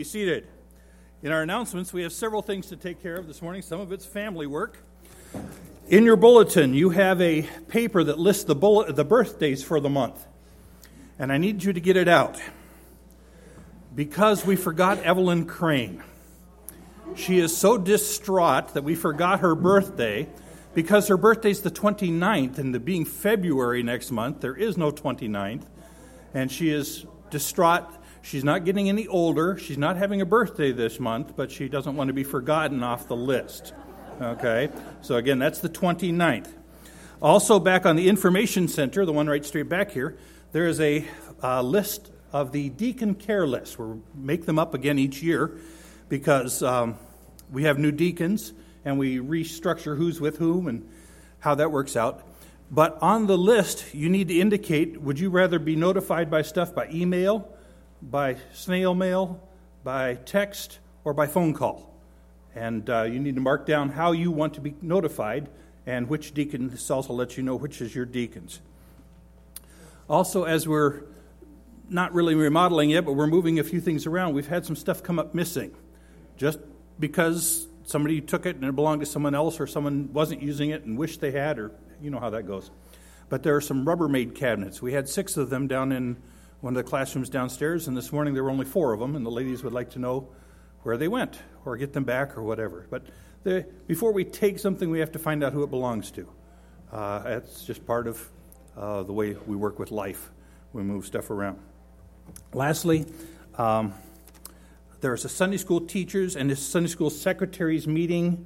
Be seated. In our announcements, we have several things to take care of this morning. Some of it's family work. In your bulletin, you have a paper that lists the birthdays for the month. And I need you to get it out. Because we forgot Evelyn Crane. She is so distraught that we forgot her birthday. Because her birthday's the 29th, and being February next month, there is no 29th. And she is distraught. She's not getting any older. She's not having a birthday this month, but she doesn't want to be forgotten off the list. Okay? So again, that's the 29th. Also, back on the Information Center, the one right straight back here, there is a list of the deacon care list. We'll make them up again each year because we have new deacons, and we restructure who's with whom and how that works out. But on the list, you need to indicate, would you rather be notified by stuff by email, by snail mail, by text, or by phone call? And you need to mark down how you want to be notified and which deacon. This also lets you know which is your deacons. Also, as we're not really remodeling yet, but we're moving a few things around, we've had some stuff come up missing. Just because somebody took it and it belonged to someone else, or someone wasn't using it and wished they had, or you know how that goes. But there are some Rubbermaid cabinets. We had 6 of them down in one of the classrooms downstairs, and this morning there were only 4 of them, and the ladies would like to know where they went, or get them back, or whatever. But before we take something, we have to find out who it belongs to. That's just part of the way we work with life. We move stuff around. Lastly, there's a Sunday school teachers and a Sunday school secretaries meeting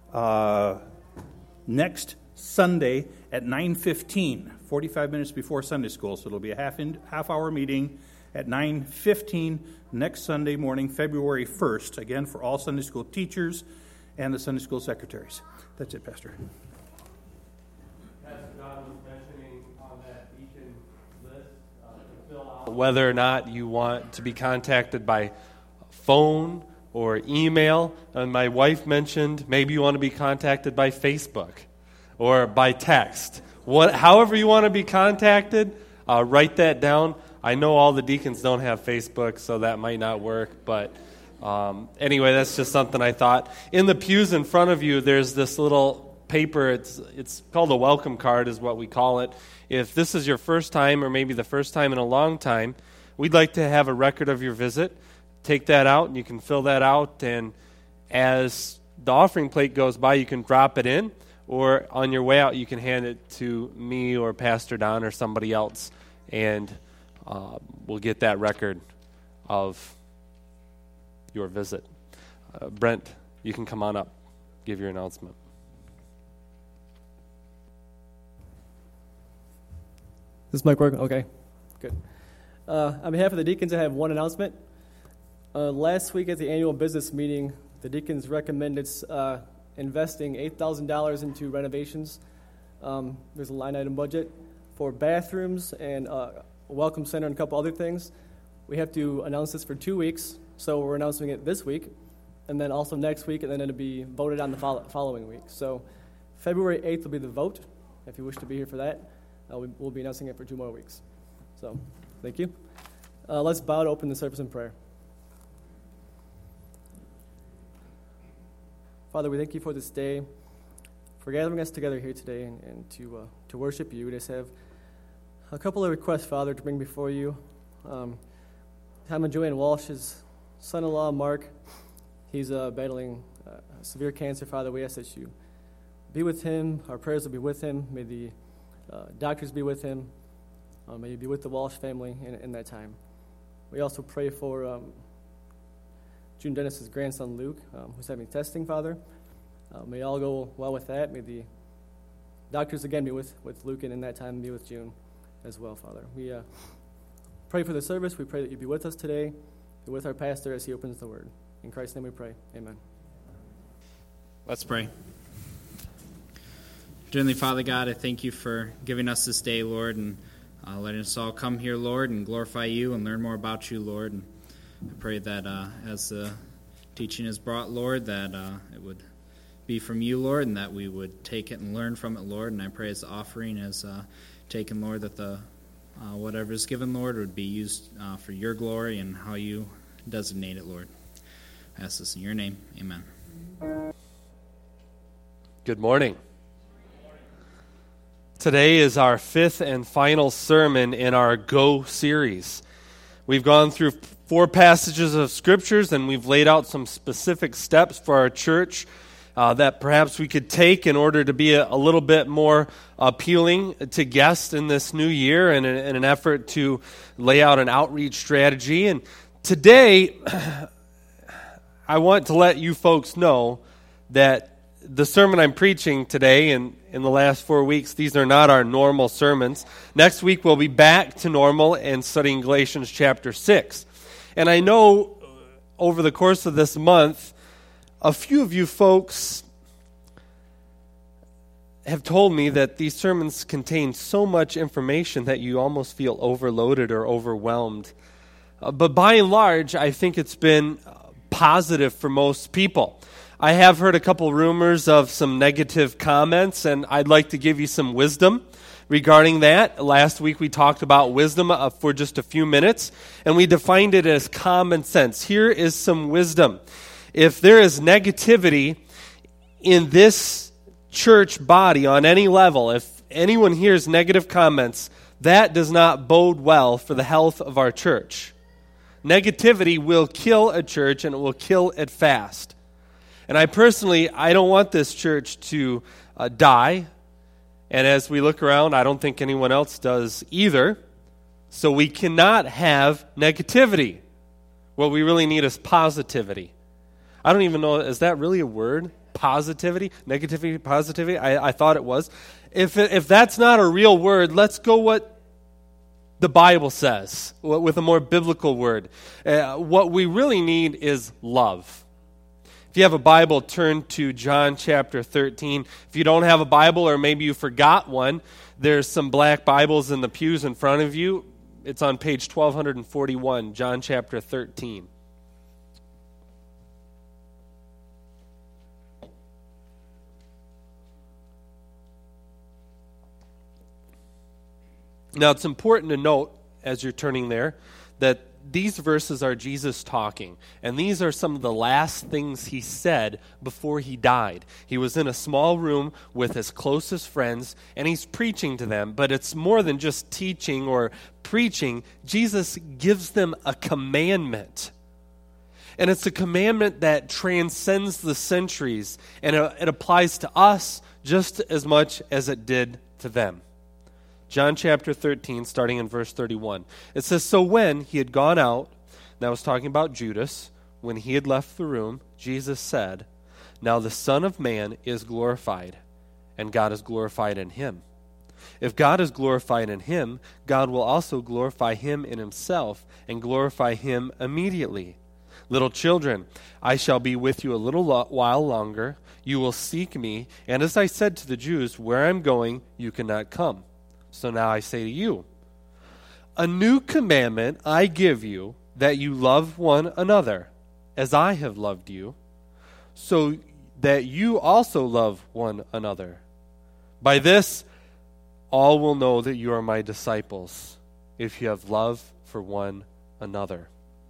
next Sunday at 9:15, 45 minutes before Sunday school. So it'll be a half-hour meeting at 9:15 next Sunday morning, February 1st, again for all Sunday school teachers and the Sunday school secretaries. That's it, Pastor. Pastor Don was mentioning on that deacon list to fill out whether or not you want to be contacted by phone or email. And my wife mentioned maybe you want to be contacted by Facebook or by text. However you want to be contacted, write that down. I know all the deacons don't have Facebook, so that might not work. But anyway, that's just something I thought. In the pews in front of you, there's this little paper. It's called a welcome card is what we call it. If this is your first time or maybe the first time in a long time, we'd like to have a record of your visit. Take that out, and you can fill that out. And as the offering plate goes by, you can drop it in. Or on your way out, you can hand it to me or Pastor Don or somebody else, and we'll get that record of your visit. Brent, you can come on up, give your announcement. This mic working? Okay, good. On behalf of the deacons, I have one announcement. Last week at the annual business meeting, the deacons recommended investing $8,000 into renovations. There's a line item budget for bathrooms and a welcome center and a couple other things. We have to announce this for 2 weeks, so we're announcing it this week, and then also next week, and then it'll be voted on the following week. So February 8th will be the vote, if you wish to be here for that. We'll be announcing it for 2 more weeks. So thank you. Let's bow to open the service in prayer. Father, we thank you for this day, for gathering us together here today and to worship you. We just have a couple of requests, Father, to bring before you. Tom and Joanne Walsh's son-in-law, Mark, he's battling severe cancer. Father, we ask that you be with him. Our prayers will be with him. May the doctors be with him. May you be with the Walsh family in that time. We also pray for June Dennis's grandson, Luke, who's having testing, Father. May all go well with that. May the doctors again be with Luke, and in that time be with June as well, Father. We pray for the service. We pray that you be with us today, be with our pastor as he opens the word. In Christ's name we pray. Amen. Let's pray. Dearly Father God, I thank you for giving us this day, Lord, and letting us all come here, Lord, and glorify you and learn more about you, Lord. And I pray that as the teaching is brought, Lord, that it would be from you, Lord, and that we would take it and learn from it, Lord. And I pray as the offering is taken, Lord, that the whatever is given, Lord, would be used for your glory and how you designate it, Lord. Ask this in your name. Amen. Good morning. Today is our fifth and final sermon in our Go series. We've gone through 4 passages of scriptures, and we've laid out some specific steps for our church that perhaps we could take in order to be a little bit more appealing to guests in this new year, and in an effort to lay out an outreach strategy. And today, I want to let you folks know that the sermon I'm preaching today and in the last 4 weeks, these are not our normal sermons. Next week, we'll be back to normal and studying Galatians chapter 6. And I know over the course of this month, a few of you folks have told me that these sermons contain so much information that you almost feel overloaded or overwhelmed. But by and large, I think it's been positive for most people. I have heard a couple rumors of some negative comments, and I'd like to give you some wisdom regarding that. Last week we talked about wisdom for just a few minutes, and we defined it as common sense. Here is some wisdom. If there is negativity in this church body on any level, if anyone hears negative comments, that does not bode well for the health of our church. Negativity will kill a church, and it will kill it fast. And I don't want this church to die. And as we look around, I don't think anyone else does either. So we cannot have negativity. What we really need is positivity. I don't even know, is that really a word? Positivity? Negativity, positivity? I thought it was. If that's not a real word, let's go what the Bible says, with a more biblical word. What we really need is love. If you have a Bible, turn to John chapter 13. If you don't have a Bible, or maybe you forgot one, there's some black Bibles in the pews in front of you. It's on page 1241, John chapter 13. Now, it's important to note, as you're turning there, that these verses are Jesus talking, and these are some of the last things he said before he died. He was in a small room with his closest friends, and he's preaching to them, but it's more than just teaching or preaching. Jesus gives them a commandment, and it's a commandment that transcends the centuries, and it applies to us just as much as it did to them. John chapter 13, starting in verse 31. It says, "So when he had gone out," that was talking about Judas, "when he had left the room, Jesus said, 'Now the Son of Man is glorified, and God is glorified in him. If God is glorified in him, God will also glorify him in himself, and glorify him immediately. Little children, I shall be with you a little while longer. You will seek me, and as I said to the Jews, where I am going, you cannot come. So now I say to you, a new commandment I give you, that you love one another, as I have loved you, so that you also love one another. By this, all will know that you are my disciples, if you have love for one another."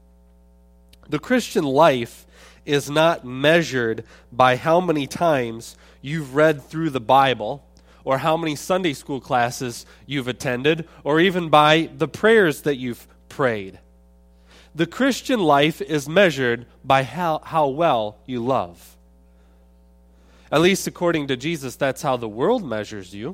The Christian life is not measured by how many times you've read through the Bible, or how many Sunday school classes you've attended, or even by the prayers that you've prayed. The Christian life is measured by how well you love. At least according to Jesus, that's how the world measures you.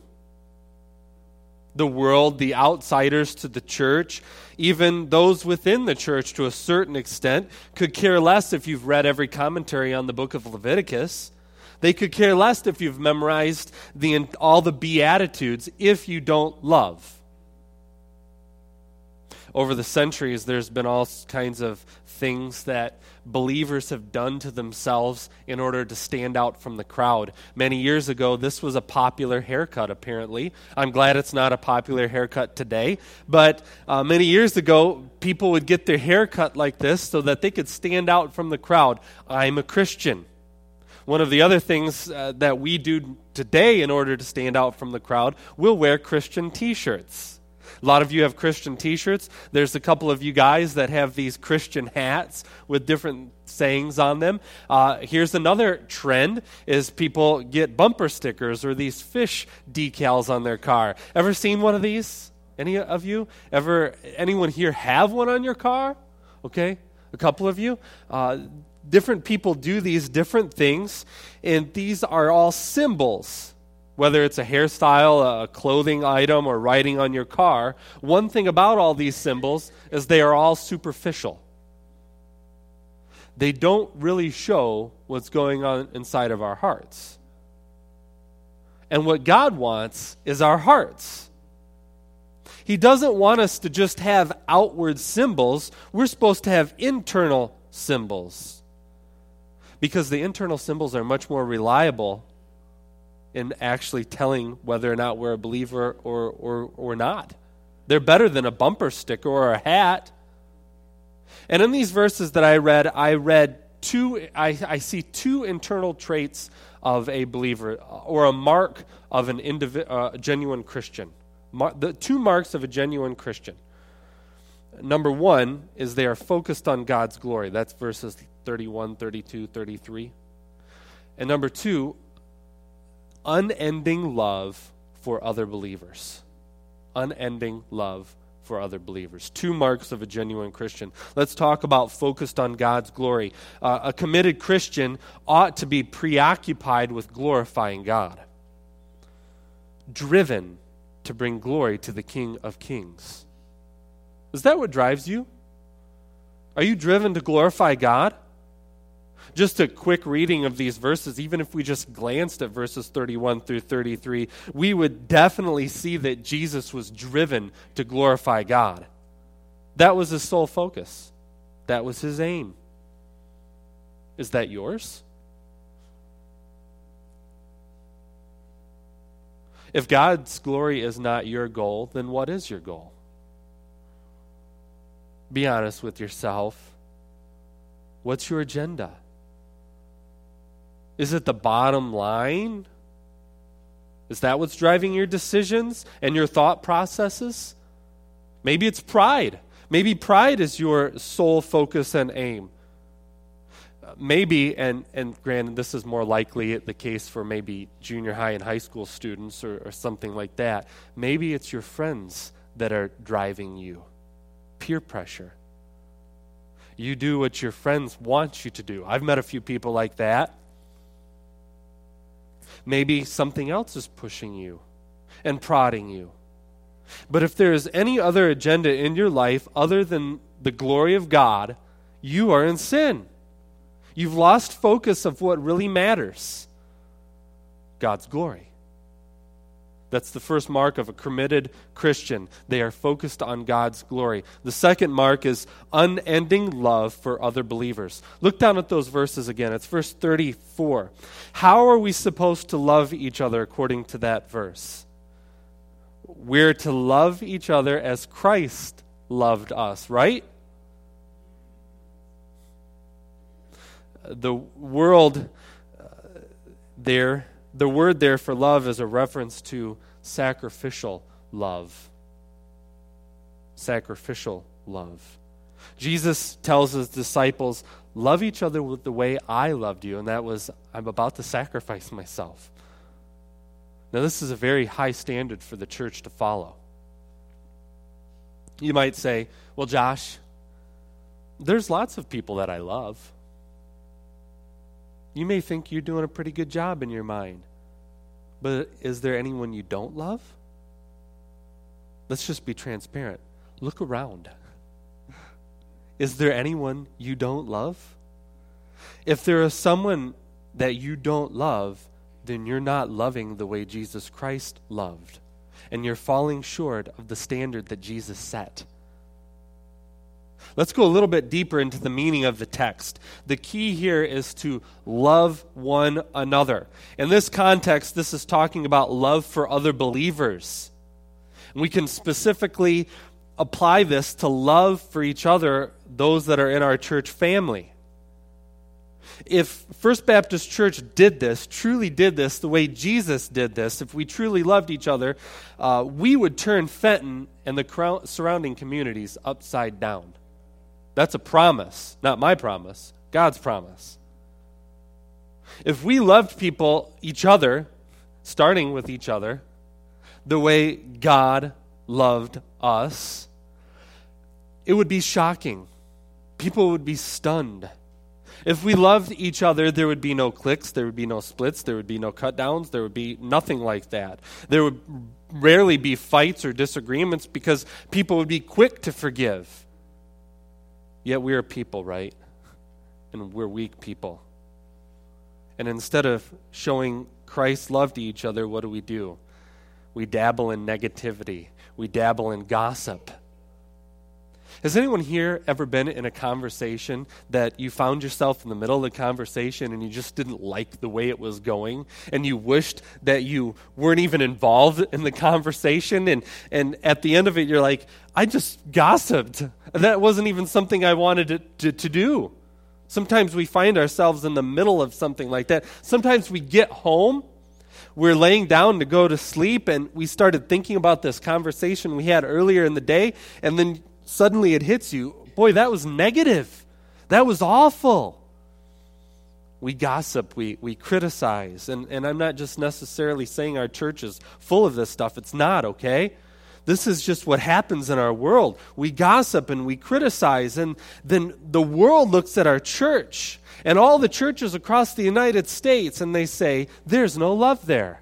The world, the outsiders to the church, even those within the church to a certain extent, could care less if you've read every commentary on the book of Leviticus. They could care less if you've memorized all the Beatitudes if you don't love. Over the centuries, there's been all kinds of things that believers have done to themselves in order to stand out from the crowd. Many years ago, this was a popular haircut, apparently. I'm glad it's not a popular haircut today. But many years ago, people would get their hair cut like this so that they could stand out from the crowd. I'm a Christian. One of the other things that we do today in order to stand out from the crowd, we'll wear Christian t-shirts. A lot of you have Christian t-shirts. There's a couple of you guys that have these Christian hats with different sayings on them. Here's another trend is people get bumper stickers or these fish decals on their car. Ever seen one of these? Any of you? Anyone here have one on your car? Okay, a couple of you. Different people do these different things, and these are all symbols. Whether it's a hairstyle, a clothing item, or writing on your car, one thing about all these symbols is they are all superficial. They don't really show what's going on inside of our hearts. And what God wants is our hearts. He doesn't want us to just have outward symbols. We're supposed to have internal symbols. Because the internal symbols are much more reliable in actually telling whether or not we're a believer or not. They're better than a bumper sticker or a hat. And in these verses that I see two internal traits of a believer, or a mark of a genuine Christian. The two marks of a genuine Christian. Number one is they are focused on God's glory. That's verses 31, 32, 33. And number two, unending love for other believers. Unending love for other believers. Two marks of a genuine Christian. Let's talk about focused on God's glory. A committed Christian ought to be preoccupied with glorifying God. Driven to bring glory to the King of Kings. Is that what drives you? Are you driven to glorify God? Just a quick reading of these verses, even if we just glanced at verses 31 through 33, we would definitely see that Jesus was driven to glorify God. That was his sole focus. That was his aim. Is that yours? If God's glory is not your goal, then what is your goal? Be honest with yourself. What's your agenda? Is it the bottom line? Is that what's driving your decisions and your thought processes? Maybe it's pride. Maybe pride is your sole focus and aim. Maybe, and granted, this is more likely the case for maybe junior high and high school students or something like that. Maybe it's your friends that are driving you. Peer pressure. You do what your friends want you to do. I've met a few people like that. Maybe something else is pushing you and prodding you. But if there is any other agenda in your life other than the glory of God, you are in sin. You've lost focus of what really matters. God's glory. That's the first mark of a committed Christian. They are focused on God's glory. The second mark is unending love for other believers. Look down at those verses again. It's verse 34. How are we supposed to love each other according to that verse? We're to love each other as Christ loved us, right? The word there for love is a reference to sacrificial love. Sacrificial love. Jesus tells his disciples, love each other with the way I loved you, and that was, I'm about to sacrifice myself. Now this is a very high standard for the church to follow. You might say, well, Josh, there's lots of people that I love. You may think you're doing a pretty good job in your mind. But is there anyone you don't love? Let's just be transparent. Look around. Is there anyone you don't love? If there is someone that you don't love, then you're not loving the way Jesus Christ loved. And you're falling short of the standard that Jesus set. Let's go a little bit deeper into the meaning of the text. The key here is to love one another. In this context, this is talking about love for other believers. And we can specifically apply this to love for each other, those that are in our church family. If First Baptist Church did this, truly did this the way Jesus did this, if we truly loved each other, we would turn Fenton and the surrounding communities upside down. That's a promise, not my promise, God's promise. If we loved each other, starting with each other, the way God loved us, it would be shocking. People would be stunned. If we loved each other, there would be no cliques, there would be no splits, there would be no cut downs, there would be nothing like that. There would rarely be fights or disagreements because people would be quick to forgive. Yet we are people, right? And we're weak people. And instead of showing Christ's love to each other, what do? We dabble in negativity. We dabble in gossip. Has anyone here ever been in a conversation that you found yourself in the middle of the conversation and you just didn't like the way it was going and you wished that you weren't even involved in the conversation and at the end of it you're like, I just gossiped. That wasn't even something I wanted to do. Sometimes we find ourselves in the middle of something like that. Sometimes we get home, we're laying down to go to sleep, and we started thinking about this conversation we had earlier in the day, and then suddenly it hits you, boy, that was negative. That was awful. We gossip, we criticize, and I'm not just necessarily saying our church is full of this stuff. It's not, okay? This is just what happens in our world. We gossip and we criticize, and then the world looks at our church and all the churches across the United States, and they say, there's no love there.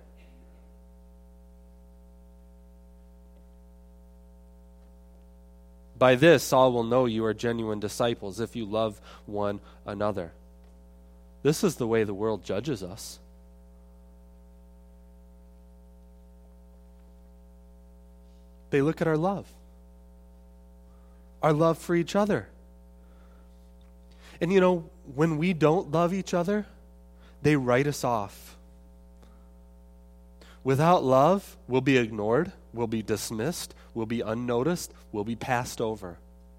By this, all will know you are genuine disciples if you love one another. This is the way the world judges us. They look at our love for each other. And you know, when we don't love each other, they write us off. Without love, we'll be ignored, we'll be dismissed, we'll be unnoticed, we'll be passed over.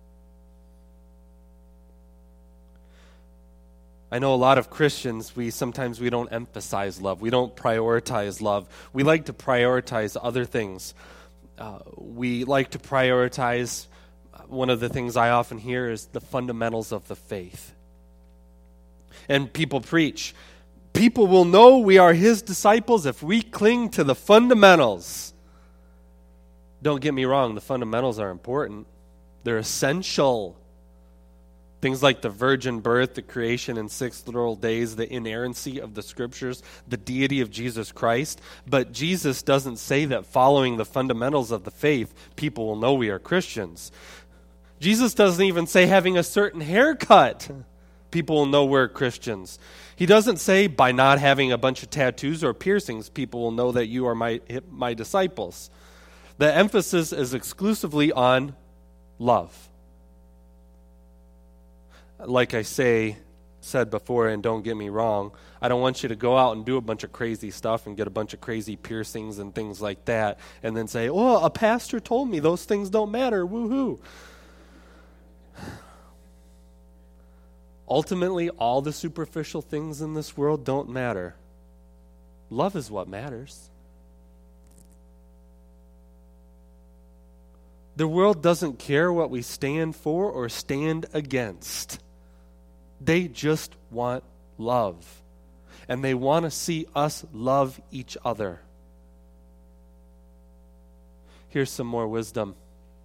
I know a lot of Christians, sometimes we don't emphasize love. We don't prioritize love. We like to prioritize other things. We like to prioritize, one of the things I often hear is the fundamentals of the faith. And people preach, people will know we are his disciples if we cling to the fundamentals. Don't get me wrong, the fundamentals are important. They're essential. Things like the virgin birth, the creation in 6 literal days, the inerrancy of the scriptures, the deity of Jesus Christ. But Jesus doesn't say that following the fundamentals of the faith, people will know we are Christians. Jesus doesn't even say having a certain haircut, people will know we're Christians. He doesn't say by not having a bunch of tattoos or piercings, people will know that you are my disciples. The emphasis is exclusively on love. Like I said before, and don't get me wrong, I don't want you to go out and do a bunch of crazy stuff and get a bunch of crazy piercings and things like that and then say, oh, a pastor told me those things don't matter, woohoo. Ultimately, all the superficial things in this world don't matter. Love is what matters. The world doesn't care what we stand for or stand against. They just want love. And they want to see us love each other. Here's some more wisdom.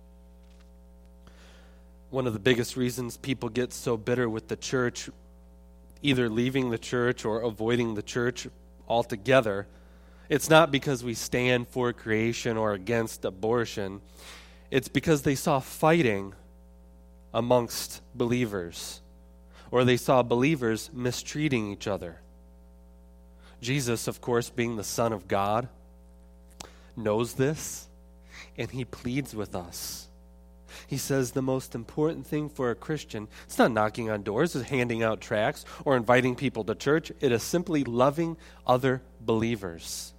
One of the biggest reasons people get so bitter with the church, either leaving the church or avoiding the church altogether, it's not because we stand for creation or against abortion. It's because they saw fighting amongst believers, or they saw believers mistreating each other. Jesus, of course, being the Son of God, knows this, and he pleads with us. He says the most important thing for a Christian, it's not knocking on doors, it's handing out tracts, or inviting people to church. It is simply loving other believers.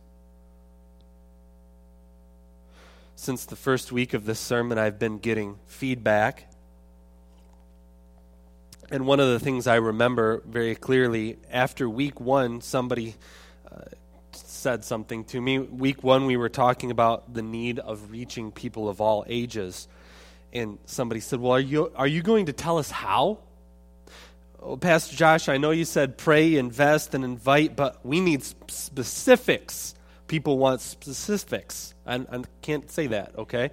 Since the first week of this sermon, I've been getting feedback. And one of the things I remember very clearly, after week 1, somebody said something to me. Week 1, we were talking about the need of reaching people of all ages. And somebody said, well, are you going to tell us how? Oh, Pastor Josh, I know you said pray, invest, and invite, but we need specifics. People want specifics. I can't say that, okay?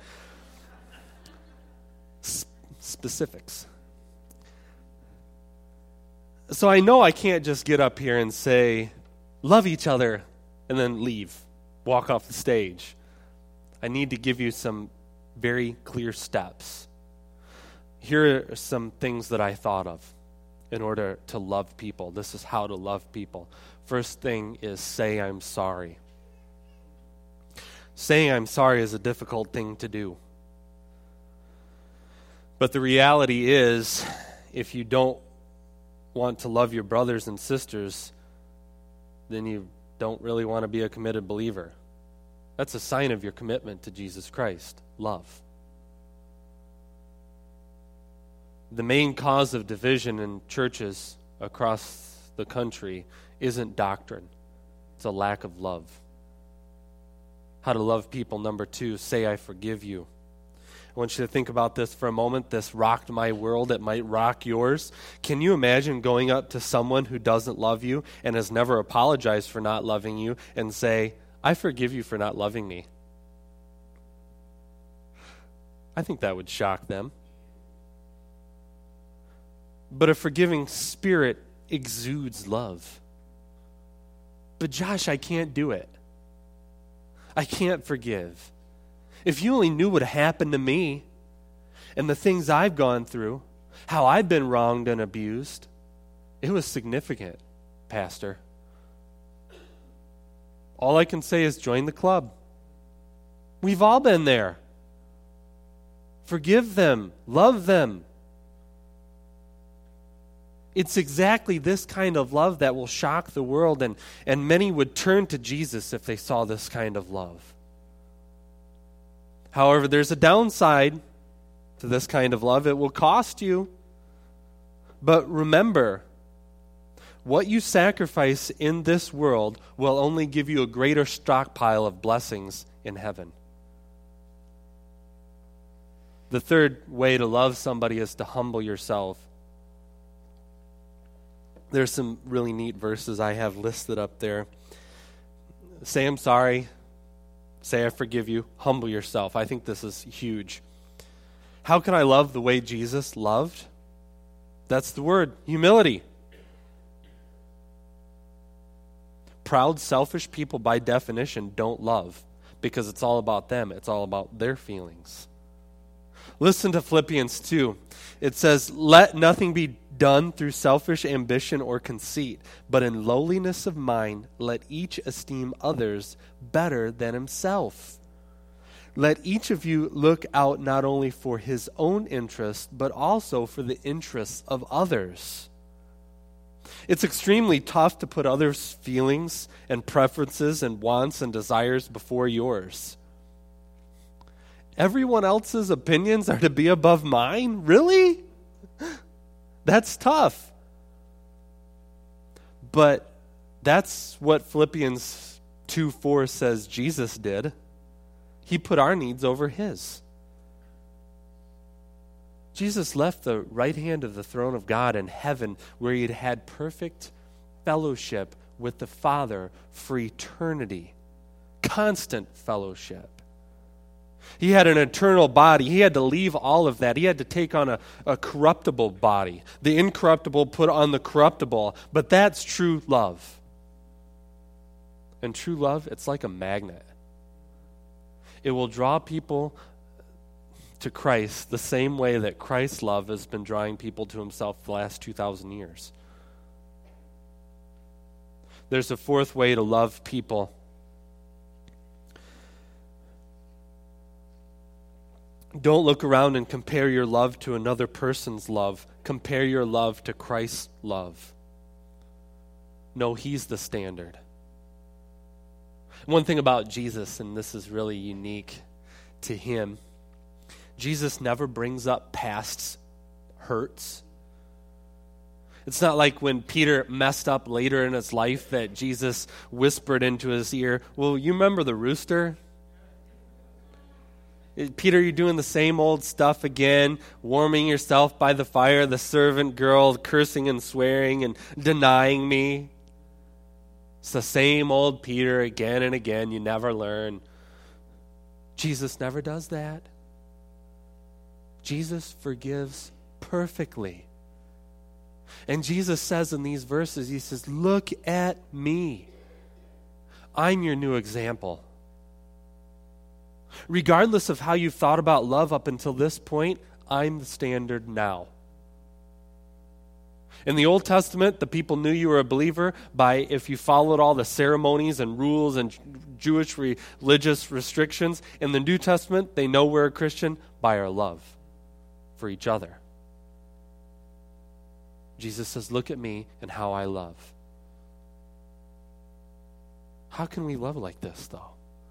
Specifics. So I know I can't just get up here and say, love each other, and then leave, walk off the stage. I need to give you some very clear steps. Here are some things that I thought of in order to love people. This is how to love people. First thing is say I'm sorry. Saying I'm sorry is a difficult thing to do. But the reality is, if you don't want to love your brothers and sisters, then you don't really want to be a committed believer. That's a sign of your commitment to Jesus Christ, love. The main cause of division in churches across the country isn't doctrine. It's a lack of love. How to love people, number 2, say I forgive you. I want you to think about this for a moment. This rocked my world. It might rock yours. Can you imagine going up to someone who doesn't love you and has never apologized for not loving you and say, I forgive you for not loving me? I think that would shock them. But a forgiving spirit exudes love. But Josh, I can't do it. I can't forgive. If you only knew what happened to me and the things I've gone through, how I've been wronged and abused, it was significant, Pastor. All I can say is join the club. We've all been there. Forgive them. Love them. It's exactly this kind of love that will shock the world, and many would turn to Jesus if they saw this kind of love. However, there's a downside to this kind of love. It will cost you. But remember, what you sacrifice in this world will only give you a greater stockpile of blessings in heaven. The third way to love somebody is to humble yourself. There's some really neat verses I have listed up there. Say I'm sorry. Say I forgive you. Humble yourself. I think this is huge. How can I love the way Jesus loved? That's the word, humility. Proud, selfish people by definition don't love because it's all about them. It's all about their feelings. Listen to Philippians 2. It says, let nothing be done through selfish ambition or conceit, but in lowliness of mind, let each esteem others better than himself. Let each of you look out not only for his own interest, but also for the interests of others. It's extremely tough to put others' feelings and preferences and wants and desires before yours. Everyone else's opinions are to be above mine? Really? That's tough. But that's what Philippians 2:4 says Jesus did. He put our needs over his. Jesus left the right hand of the throne of God in heaven where he had perfect fellowship with the Father for eternity. Constant fellowship. He had an eternal body. He had to leave all of that. He had to take on a corruptible body. The incorruptible put on the corruptible. But that's true love. And true love, it's like a magnet. It will draw people to Christ the same way that Christ's love has been drawing people to himself the last 2,000 years. There's a fourth way to love people. Don't look around and compare your love to another person's love. Compare your love to Christ's love. No, he's the standard. One thing about Jesus, and this is really unique to him, Jesus never brings up past hurts. It's not like when Peter messed up later in his life that Jesus whispered into his ear, well, you remember the rooster? Peter, you're doing the same old stuff again, warming yourself by the fire, the servant girl, cursing and swearing and denying me. It's the same old Peter again and again. You never learn. Jesus never does that. Jesus forgives perfectly. And Jesus says in these verses, he says, look at me. I'm your new example. Regardless of how you've thought about love up until this point, I'm the standard now. In the Old Testament, the people knew you were a believer by if you followed all the ceremonies and rules and Jewish religious restrictions. In the New Testament, they know we're a Christian by our love for each other. Jesus says, look at me and how I love. How can we love like this, though?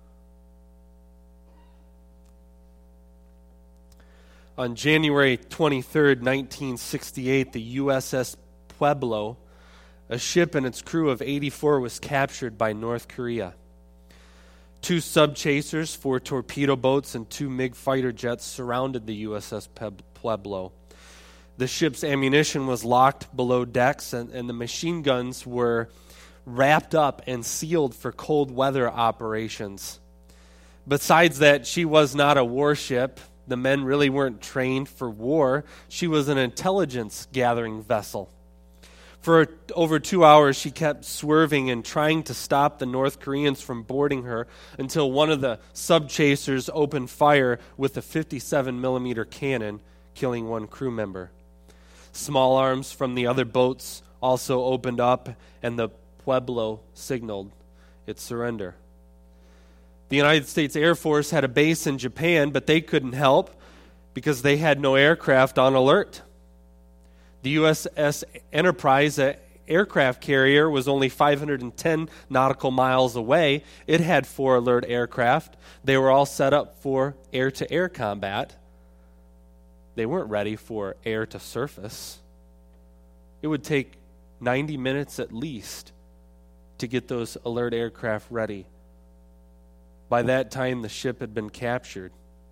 On January 23rd, 1968, the USS Pueblo, a ship and its crew of 84, was captured by North Korea. 2 sub-chasers, 4 torpedo boats, and 2 MiG fighter jets surrounded the USS Pueblo. The ship's ammunition was locked below decks, and the machine guns were wrapped up and sealed for cold weather operations. Besides that, she was not a warship. The men really weren't trained for war. She was an intelligence-gathering vessel. For over 2 hours, she kept swerving and trying to stop the North Koreans from boarding her until one of the sub-chasers opened fire with a 57-millimeter cannon, killing 1 crew member. Small arms from the other boats also opened up, and the Pueblo signaled its surrender. The United States Air Force had a base in Japan, but they couldn't help because they had no aircraft on alert. The USS Enterprise, an aircraft carrier, was only 510 nautical miles away. It had 4 alert aircraft. They were all set up for air-to-air combat. They weren't ready for air-to-surface. It would take 90 minutes at least to get those alert aircraft ready. By that time, the ship had been captured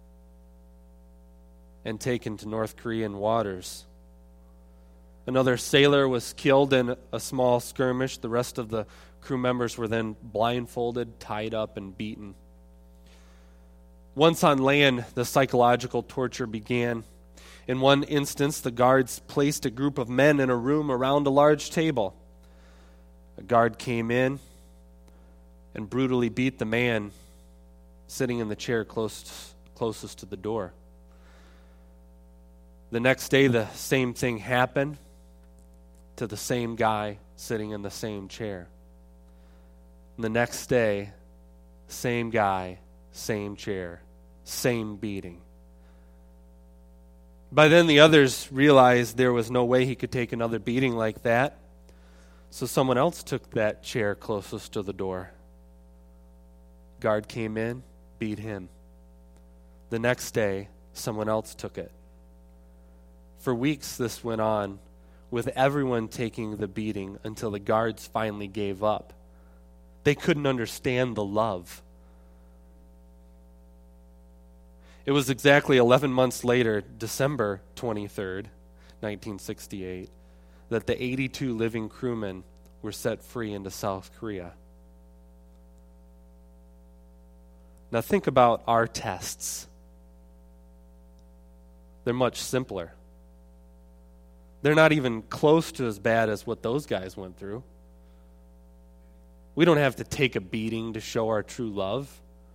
and taken to North Korean waters. Another sailor was killed in a small skirmish. The rest of the crew members were then blindfolded, tied up, and beaten. Once on land, the psychological torture began. In one instance, the guards placed a group of men in a room around a large table. A guard came in and brutally beat the man sitting in the chair closest to the door. The next day, the same thing happened to the same guy sitting in the same chair. And the next day, same guy, same chair, same beating. By then, the others realized there was no way he could take another beating like that, so someone else took that chair closest to the door. Guard came in, beat him. The next day, someone else took it. For weeks, this went on, with everyone taking the beating until the guards finally gave up. They couldn't understand the love. It was exactly 11 months later, December 23rd, 1968, that the 82 living crewmen were set free into South Korea. Now think about our tests. They're much simpler. They're not even close to as bad as what those guys went through. We don't have to take a beating to show our true love.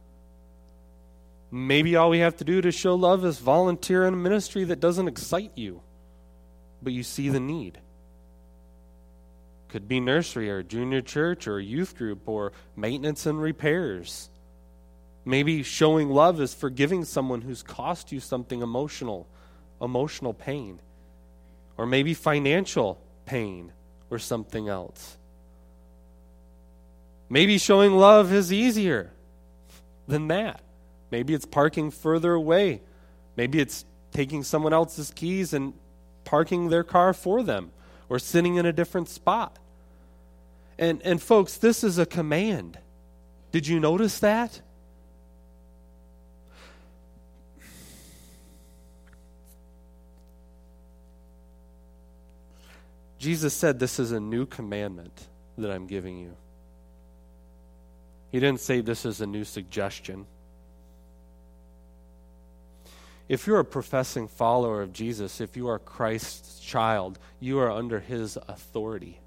Maybe all we have to do to show love is volunteer in a ministry that doesn't excite you, but you see the need. Could be nursery or junior church or youth group or maintenance and repairs. Maybe showing love is forgiving someone who's cost you something emotional pain, or maybe financial pain or something else. Maybe showing love is easier than that. Maybe it's parking further away. Maybe it's taking someone else's keys and parking their car for them. or sitting in a different spot. And folks, this is a command. Did you notice that? Jesus said, this is a new commandment that I'm giving you. He didn't say this is a new suggestion. If you're a professing follower of Jesus, if you are Christ's child, you are under his authority.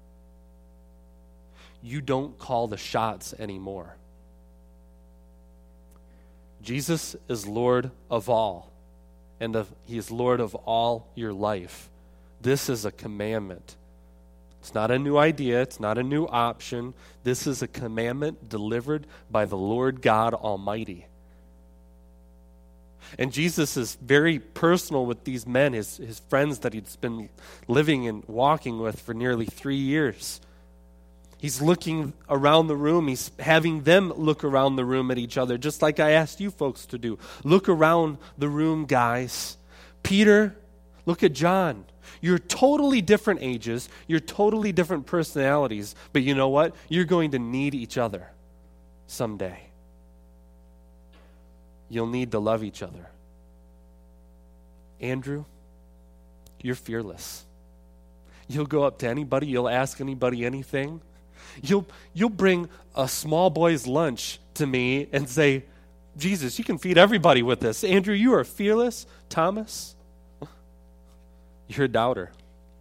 You don't call the shots anymore. Jesus is Lord of all, and he is Lord of all your life. This is a commandment. It's not a new idea. It's not a new option. This is a commandment delivered by the Lord God Almighty. And Jesus is very personal with these men, his friends that he'd been living and walking with for nearly 3 years. He's looking around the room. He's having them look around the room at each other, just like I asked you folks to do. Look around the room, guys. Peter, look at John. You're totally different ages. You're totally different personalities. But you know what? You're going to need each other someday. You'll need to love each other. Andrew, you're fearless. You'll go up to anybody. You'll ask anybody anything. You'll bring a small boy's lunch to me and say, Jesus, you can feed everybody with this. Andrew, you are fearless. Thomas, you're a doubter.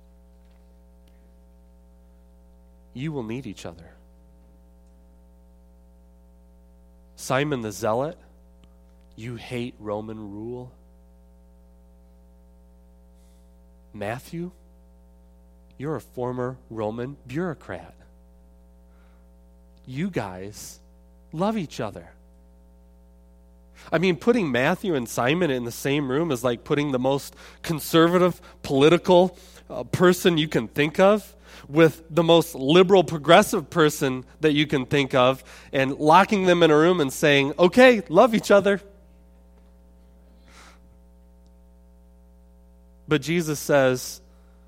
You will need each other. Simon the Zealot, you hate Roman rule. Matthew, you're a former Roman bureaucrat. You guys love each other. I mean, putting Matthew and Simon in the same room is like putting the most conservative political person you can think of with the most liberal progressive person that you can think of and locking them in a room and saying, okay, love each other. But Jesus says,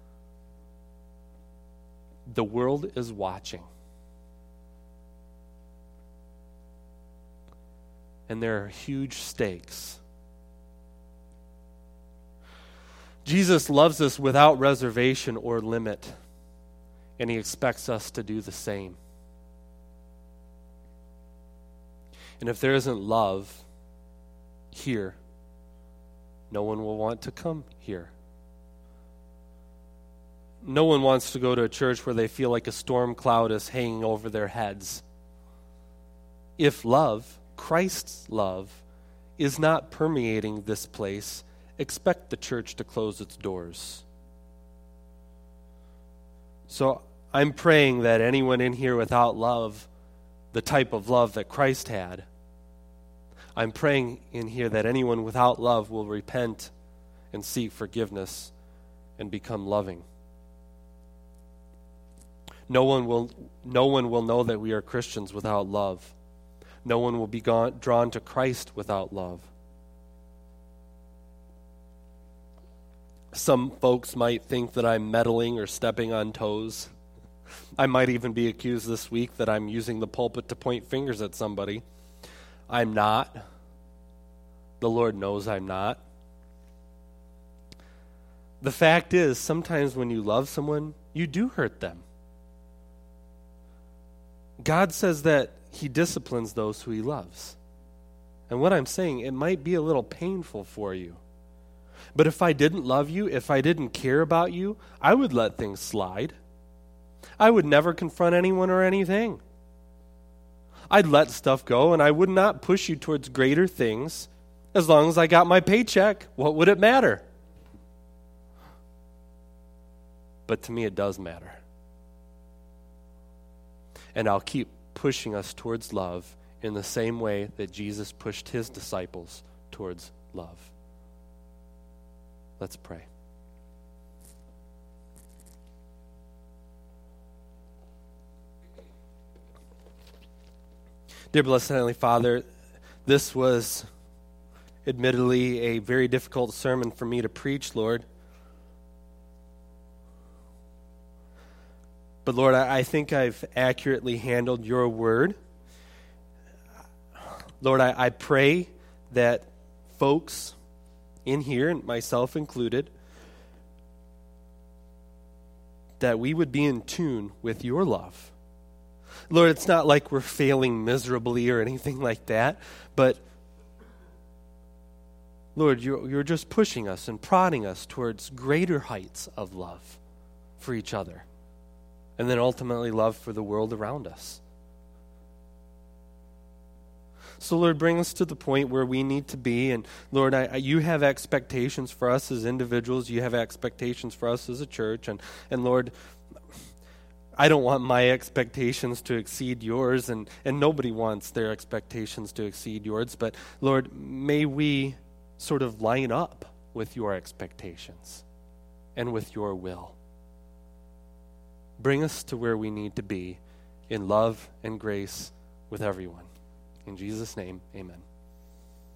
the world is watching. And there are huge stakes. Jesus loves us without reservation or limit, and he expects us to do the same. And if there isn't love here, no one will want to come here. No one wants to go to a church where they feel like a storm cloud is hanging over their heads. If love, Christ's love, is not permeating this place, expect the church to close its doors. So I'm praying that anyone in here without love, the type of love that Christ had, I'm praying in here that anyone without love will repent and seek forgiveness and become loving. No one will know that we are Christians without love. No one will be drawn to Christ without love. Some folks might think that I'm meddling or stepping on toes. I might even be accused this week that I'm using the pulpit to point fingers at somebody. I'm not. The Lord knows I'm not. The fact is, sometimes when you love someone, you do hurt them. God says that he disciplines those who he loves. And what I'm saying, it might be a little painful for you. But if I didn't love you, if I didn't care about you, I would let things slide. I would never confront anyone or anything. I'd let stuff go, and I would not push you towards greater things. As long as I got my paycheck, what would it matter? But to me, it does matter. And I'll keep pushing us towards love in the same way that Jesus pushed his disciples towards love. Let's pray. Dear blessed Heavenly Father, this was admittedly a very difficult sermon for me to preach, Lord. But Lord, I think I've accurately handled your word. Lord, I pray that folks in here, and myself included, that we would be in tune with your love. Lord, it's not like we're failing miserably or anything like that, but Lord, you're just pushing us and prodding us towards greater heights of love for each other, and then ultimately love for the world around us. So, Lord, bring us to the point where we need to be. And, Lord, you have expectations for us as individuals. You have expectations for us as a church. And Lord, I don't want my expectations to exceed yours, and nobody wants their expectations to exceed yours. But, Lord, may we sort of line up with your expectations and with your will. Bring us to where we need to be in love and grace with everyone. In Jesus' name, amen.